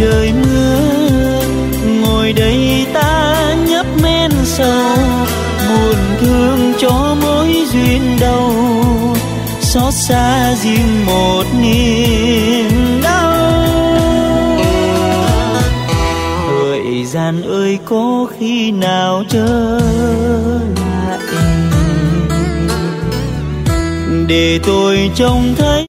trời mưa, ngồi đây ta nhấp men sầu, buồn thương cho mối duyên đầu, xót xa riêng một niềm đau. Thời gian ơi có khi nào trở lại để tôi trông thấy